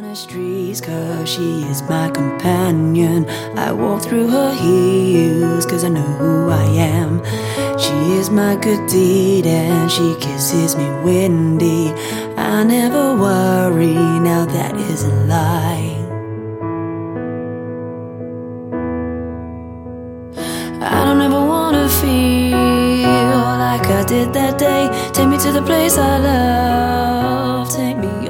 the streets cause she is my companion. I walk through her heels cause I know who I am. She is my good deed and she kisses me windy. I never worry, now that is a lie. I don't ever wanna feel like I did that day. Take me to the place I love, take me